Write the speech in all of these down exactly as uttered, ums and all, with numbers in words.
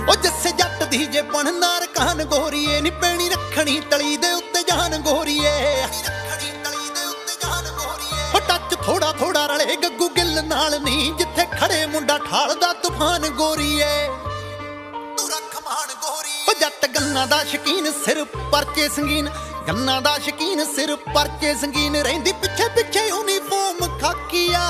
ਉਹ ਜੱਸੇ ਜੱਟ ਦੀ ਜੇ ਬਣਨਾ ਰਕਾਨ ਗੋਰੀਏ ਨੀ ਪੈਣੀ ਰੱਖਣੀ ਤਲੀ ਦੇ ਉੱਤੇ ਜਾਨ ਗੋਰੀਏ ਰੱਖਣੀ ਤਲੀ ਦੇ ਉੱਤੇ ਜਾਨ ਗੋਰੀਏ ਉਹ ਟੱਚ ਥੋੜਾ ਥੋੜਾ ਰਲੇ ਗੱਗੂ ਗਿੱਲ ਨਾਲ ਨਹੀਂ ਜਿੱਥੇ ਖੜੇ ਮੁੰਡਾ ਠਾਲਦਾ ਤੂਫਾਨ ਗੋਰੀਏ ਤੂੰ ਰੱਖ ਮਾਨ ਗੋਰੀਏ ਉਹ ਜੱਟ ਗੰਨਾ ਦਾ ਸ਼ਕੀਨ ਸਿਰ ਪਰਚੇ ਸੰਗੀਨ ਗੰਨਾ ਦਾ ਸ਼ਕੀਨ ਸਿਰ ਪਰਚੇ ਸੰਗੀਨ ਰਹਿੰਦੀ ਪਿੱਛੇ ਪਿੱਛੇ ਯੂਨੀਫਾਰਮ ਖਾਕੀਆ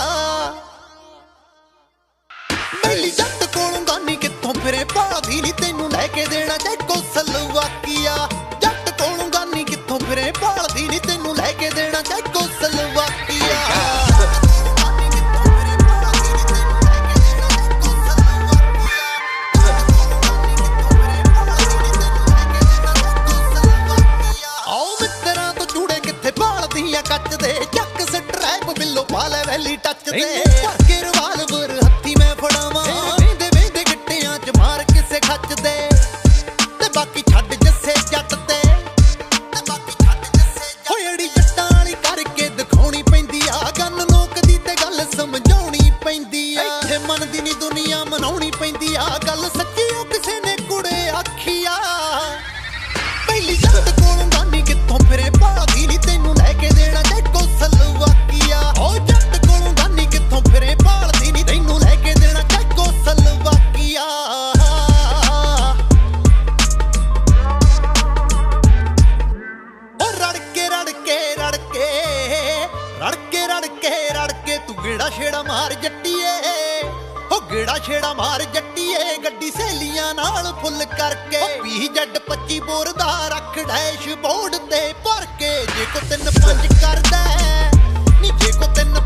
ਪਹਿਲੀ ਜੱਟ ਕੋਲੋਂ ਗਾਨੀ ਕਿੱਥੋਂ ਫਿਰੇ ਭਾਲਦੀ ਨੀ ਤੈਨੂੰ ਲੈ ਕੇ ਦੇਣਾ ਚੈਕੋ ਸਲਵਾਕੀਆ ਜੱਟ ਕੋਲੋਂ ਗਾਨੀ ਕਿੱਥੋਂ ਫਿਰੇ ਭਾਲਦੀ ਨੀ ਤੈਨੂੰ ਲੈ ਕੇ ਦੇਣਾ ਚੈਕੋ ਸਲਵਾਕੀਆ ਕੱਚ ਦੇ ਚੱਕ ਸਟਰੈਪ ਬਿੱਲੋ ਪਾ ਲੈ ਵੈਲੀ ਟੱਚ ਦੇ ਕੇ ਰਿਵਾਲਵਰ ਹੱਥੀ ਮੈਂ ਫੜਾਵਾਂ ਵੇਂਦੇ ਵੇਂਦੇ ਗਿੱਟਿਆਂ ਚ ਮਾਰ ਕਿਸੇ ਖੱਚ ਦੇ ਤੇ ਬਾਕੀ ਛੱਡ ਜੱਸੇ ਜੱਟ ਤੇ ਤੇ ਬਾਕੀ ਛੱਡ ਜੱਸੇ ਹੋਈ ਅੜੀ ਜੱਟਾਂ ਵਾਲੀ ਕਰਕੇ ਦਿਖਾਉਣੀ ਪੈਂਦੀ ਆ ਗੰਨ ਲੋਕ ਦੀ ਤੇ ਗੱਲ ਸਮਝਾਉਣੀ ਪੈਂਦੀ ਆ ਇੱਥੇ ਮੰਨਦੀ ਨੀ ਦੁਨੀਆ ਮਨਾਉਣੀ ਪੈਂਦੀ ਆ ਗੱਲ ਸੱਚੀ ਉਹ ਕਿਸੇ ਨੇ ਕੁੜੇ ਆਖੀ ਆ ਪਹਿਲੀ ਜੱਟ ਕੋਲੋਂ ਗਾਨੀ ਕਿੱਥੋਂ ਫਿਰੇ ਭਾਲਦੀ ਨੀ ਤੈਨੂੰ ਲੈ ਕੇ ਦੇਣਾ ਚੈਕੋ ਸਲਵਾਕੀਆ ਉਹ ਜੱਟ ਕੋਲੋਂ ਗਾਨੀ ਕਿੱਥੋਂ ਫਿਰੇ ਭਾਲਦੀ ਨੀ ਤੈਨੂੰ ਲੈ ਕੇ ਦੇਣਾ ਚੈਕੋ ਸਲਵਾਕੀਆ ਉਹ ਰੜ ਕੇ ਰੜ ਕੇ ਰੜ ਕੇ ਰੜ ਕੇ ਰੜ ਕੇ ਰੜ ਕੇ ਤੂੰ ਗੇੜਾ ਛੇੜਾ ਮਾਰ ਜੱਟੀਏ ਉਹ ਗੇੜਾ ਛੇੜਾ ਮਾਰ ਜੱਟੀਏ ਗੱਡੀ ਸਹੇਲੀਆਂ ਨਾਲ ਫੁੱਲ ਕਰਕੇ ਵੀ ਜੱਡ ਪੱਚੀ ਬੋਰ ਦਾ ਰੱਖ ਡੈਸ਼ਬੋਰਡ ਤੇ ਭਰ ਕੇ ਜੇ ਕੋ ਤਿੰਨ ਪੰਜ ਕਰਦਾ ਨੀ ਜੇ ਕੋ ਤਿੰਨ